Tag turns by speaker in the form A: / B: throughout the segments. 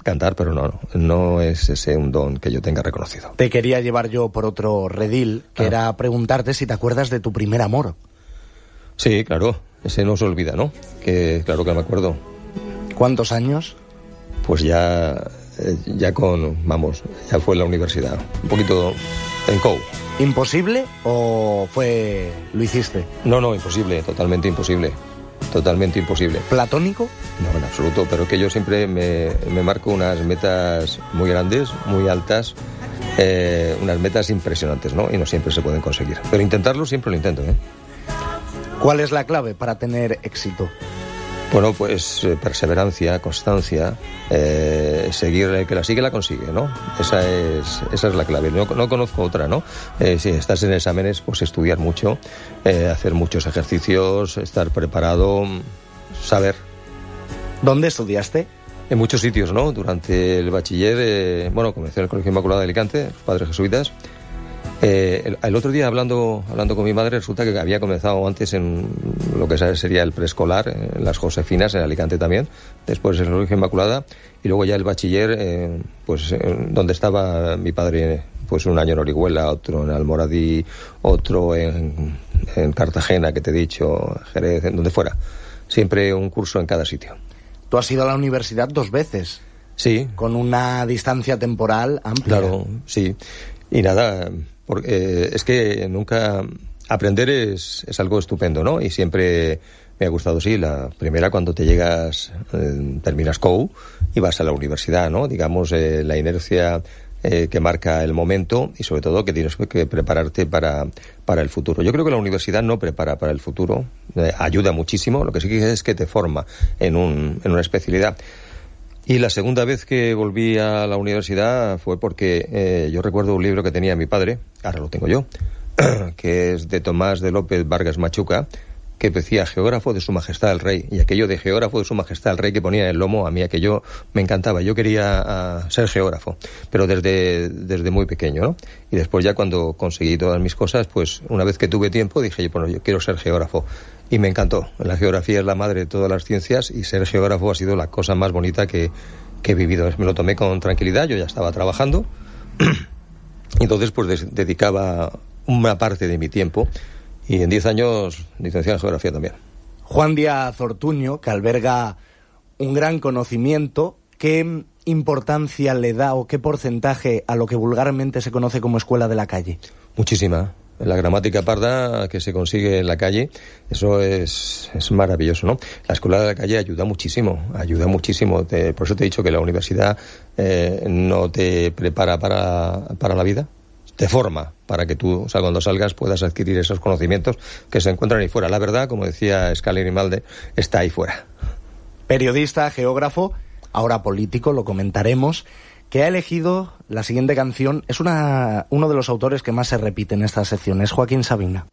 A: cantar, pero no es ese un don que yo tenga reconocido.
B: Te quería llevar yo por otro redil, que era preguntarte si te acuerdas de tu primer amor.
A: Sí, claro, ese no se olvida, ¿no? Que claro que me acuerdo.
B: ¿Cuántos años?
A: Pues ya fue en la universidad, un poquito en COU.
B: ¿Imposible o lo hiciste?
A: No, imposible, totalmente imposible. Totalmente imposible.
B: ¿Platónico?
A: No, en absoluto, pero que yo siempre me marco unas metas muy grandes, muy altas, unas metas impresionantes, ¿no? Y no siempre se pueden conseguir. Pero intentarlo siempre lo intento, ¿eh?
B: ¿Cuál es la clave para tener éxito?
A: Bueno, pues perseverancia, constancia, seguir, el que la sigue la consigue, ¿no? Esa es la clave. No conozco otra, ¿no? Si estás en exámenes, pues estudiar mucho, hacer muchos ejercicios, estar preparado, saber.
B: ¿Dónde estudiaste?
A: En muchos sitios, ¿no? Durante el bachiller, comencé en el Colegio Inmaculado de Alicante, los padres jesuitas. El otro día hablando con mi madre, resulta que había comenzado antes en lo que sería el preescolar, en las Josefinas, en Alicante también, después en el Colegio Inmaculada, y luego ya el bachiller, donde estaba mi padre, pues un año en Orihuela, otro en Almoradí, otro en Cartagena, que te he dicho, Jerez, en donde fuera. Siempre un curso en cada sitio.
B: Tú has ido a la universidad 2 veces.
A: Sí.
B: Con una distancia temporal amplia.
A: Claro, sí. Y nada, porque es que nunca... Aprender es algo estupendo, ¿no? Y siempre me ha gustado, sí, la primera cuando te llegas, terminas COU y vas a la universidad, ¿no? Digamos, la inercia que marca el momento y sobre todo que tienes que prepararte para el futuro. Yo creo que la universidad no prepara para el futuro, ayuda muchísimo, lo que sí es que te forma en una especialidad. Y la segunda vez que volví a la universidad fue porque yo recuerdo un libro que tenía mi padre, ahora lo tengo yo, que es de Tomás de López Vargas Machuca, que decía geógrafo de Su Majestad el Rey. Y aquello de geógrafo de Su Majestad el Rey que ponía en el lomo, a mí aquello me encantaba. Yo quería ser geógrafo, pero desde muy pequeño, ¿no? Y después ya cuando conseguí todas mis cosas, pues una vez que tuve tiempo dije, bueno, yo quiero ser geógrafo. Y me encantó. La geografía es la madre de todas las ciencias y ser geógrafo ha sido la cosa más bonita que he vivido. Me lo tomé con tranquilidad, yo ya estaba trabajando. Entonces pues dedicaba una parte de mi tiempo y en 10 años licenciado en geografía también.
B: Juan Díaz Ortuño, que alberga un gran conocimiento, ¿qué importancia le da o qué porcentaje a lo que vulgarmente se conoce como escuela de la calle? Muchísima.
A: La gramática parda que se consigue en la calle, eso es maravilloso, ¿no? La escuela de la calle ayuda muchísimo. Por eso te he dicho que la universidad no te prepara para la vida, te forma para que tú, cuando salgas puedas adquirir esos conocimientos que se encuentran ahí fuera. La verdad, como decía Scalia Grimaldi, está ahí fuera.
B: Periodista, geógrafo, ahora político, lo comentaremos, que ha elegido la siguiente canción. Es uno de los autores que más se repite en esta sección, es Joaquín Sabina.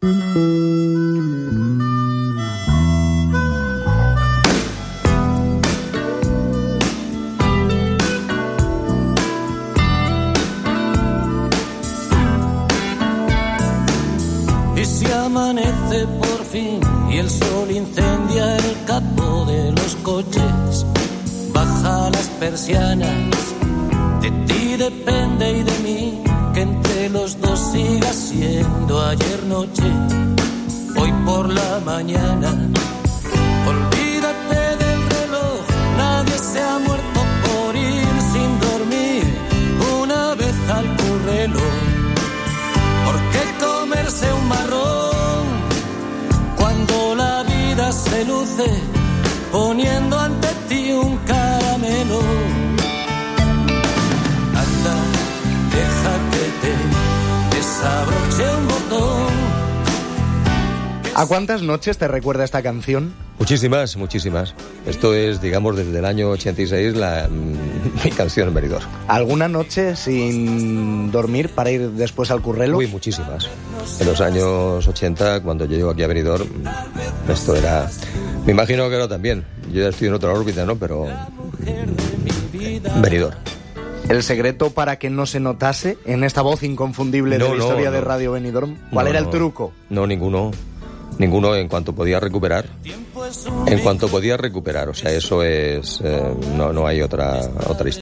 C: Y si amanece por fin y el sol incendia el capó de los coches, baja las persianas. De ti depende y de mí que entre los dos siga siendo ayer noche, hoy por la mañana. Olvídate del reloj, nadie se ha muerto por ir sin dormir una vez al currelo. ¿Por qué comerse un marrón cuando la vida se luce poniendo ante ti un caramelo? Deja que te desabroche un botón.
B: ¿A cuántas noches te recuerda esta canción?
A: Muchísimas. Esto es, digamos, desde el año 86 mi canción en Benidorm.
B: ¿Alguna noche sin dormir para ir después al currelo?
A: Uy, muchísimas. En los años 80, cuando yo llego aquí a Benidorm, esto era... Me imagino que no también. Yo ya estoy en otra órbita, ¿no? Pero... Benidorm.
B: ¿El secreto para que no se notase en esta voz inconfundible de la historia de Radio Benidorm? ¿Cuál era el truco?
A: No, ninguno. En cuanto podía recuperar. O sea, eso es... no hay otra historia.